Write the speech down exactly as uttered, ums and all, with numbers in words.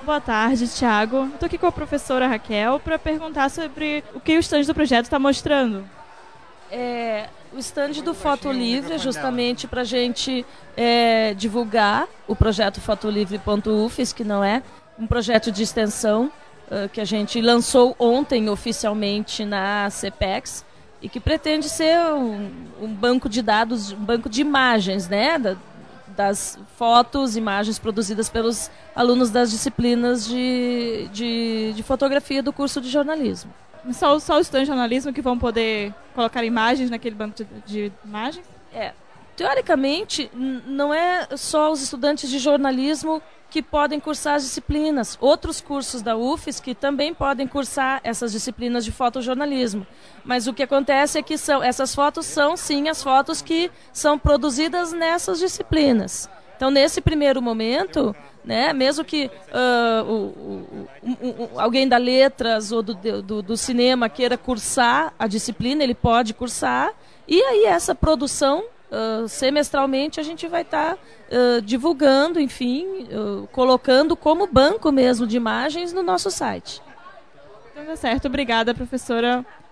Boa tarde, Thiago. Estou aqui com a professora Raquel para perguntar sobre o que o stand do projeto está mostrando. É, o stand do Foto Livre é justamente para a gente é, divulgar o projeto fotolivre ponto u f e s, que não é um projeto de extensão uh, que a gente lançou ontem oficialmente na CEPEX e que pretende ser um, um banco de dados, um banco de imagens, né, da, das fotos, imagens produzidas pelos alunos das disciplinas de, de, de fotografia do curso de jornalismo. Só, só os estudantes de jornalismo que vão poder colocar imagens naquele banco de, de imagens? É, teoricamente, n- não é só os estudantes de jornalismo que podem cursar as disciplinas. Outros cursos da U F E S que também podem cursar essas disciplinas de fotojornalismo. Mas o que acontece é que são, essas fotos são, sim, as fotos que são produzidas nessas disciplinas. Então, nesse primeiro momento, né, mesmo que uh, o, o, o, o, alguém da letras ou do, do, do cinema queira cursar a disciplina, ele pode cursar. E aí essa produção, uh, semestralmente, a gente vai estar tá, uh, divulgando, enfim, uh, colocando como banco mesmo de imagens no nosso site. Então, tá certo. Obrigada, professora.